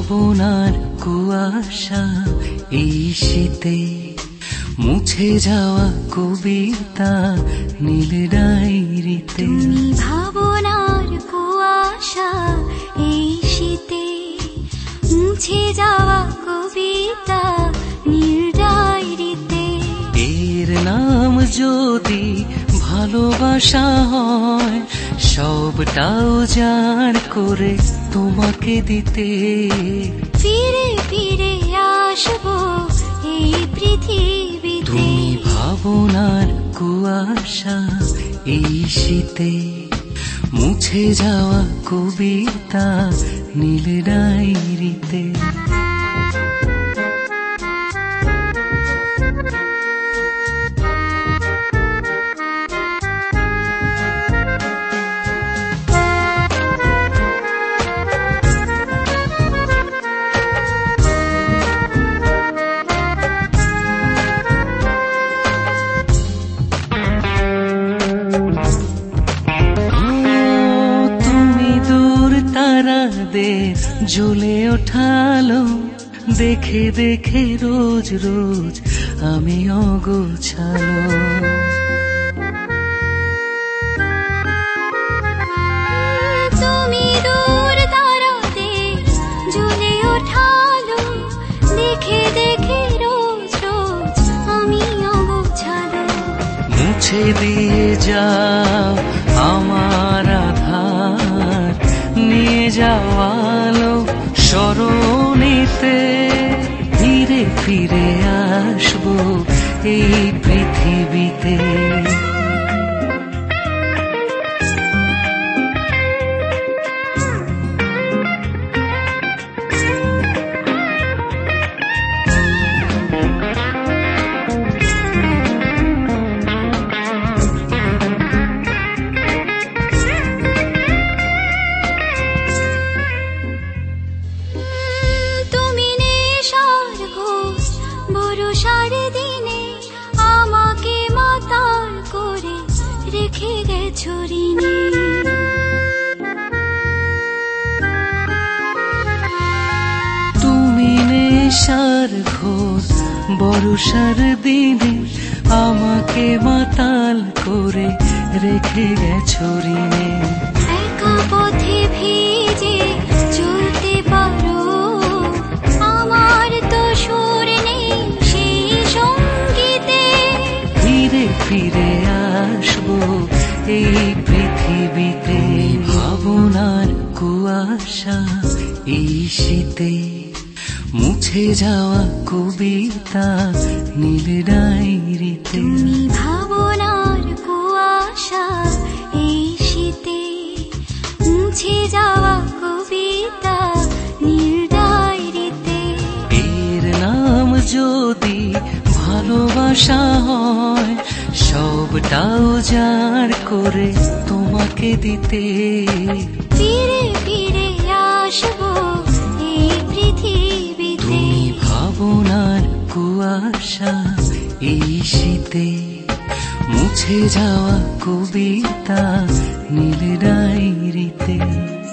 ভাবনার কুয়াশা এই শীতে, মুছে যাওয়া কবিতা নীল ডায়েরিতে। তুমি ভাবনার কুয়াশা এই শীতে, মুছে যাওয়া কবিতা নীল ডায়েরিতে। এর নাম যদি ভালোবাসা হয়, সবটাও জার করে তোমাকে দিতে। ফিরে ফিরে আসবো এই পৃথিবীতে। তুমি ভাবনার কুয়াশা এই শীতে, মুছে যাওয়া কবিতা নীল ডায়েরিতে। জ্বলে ওঠালো দেখে দেখে রোজ রোজ আমি অগোছালো। তুমি দূর তারাতে জ্বলে ওঠালো দেখে দেখে রোজ রোজ আমি অগোছালো। মুছে দিয়ে যাও আমার আধার, নিয়ে যাওয়ালো স্মরণীতে। ধীরে ফিরে আসবো এই পৃথিবীতে। বর্ষার দিনে আমাকে মাতাল করে রেখে গেছো ঋণে। তুমি নেশার ঘোর বর্ষার দিনে আমাকে মাতাল করে রেখে গেছো ঋণে। একা পথে ভিজে চলতে পারো, আমার তো সুর নেই সেই সঙ্গীতে। ফিরে ফিরে আসবো এই পৃথিবীতে। ভাবনার কুয়াশা এই শীতে, মুছে যাওয়া কবিতা নীল ডায়েরিতে। তুমি ভাবনার কুয়াশা এই শীতে, মুছে যাওয়া কবিতা নীল ডায়েরিতে। এর নাম যদি ভালোবাসা হয়, সবটাও জার করে তোমাকে দিতে। ফিরে ফিরে আসবো এই পৃথিবীতে। তুমি ভাবনার কুয়াশা এই শীতে, মুছে যাওয়া কবিতা নীল ডায়েরিতে।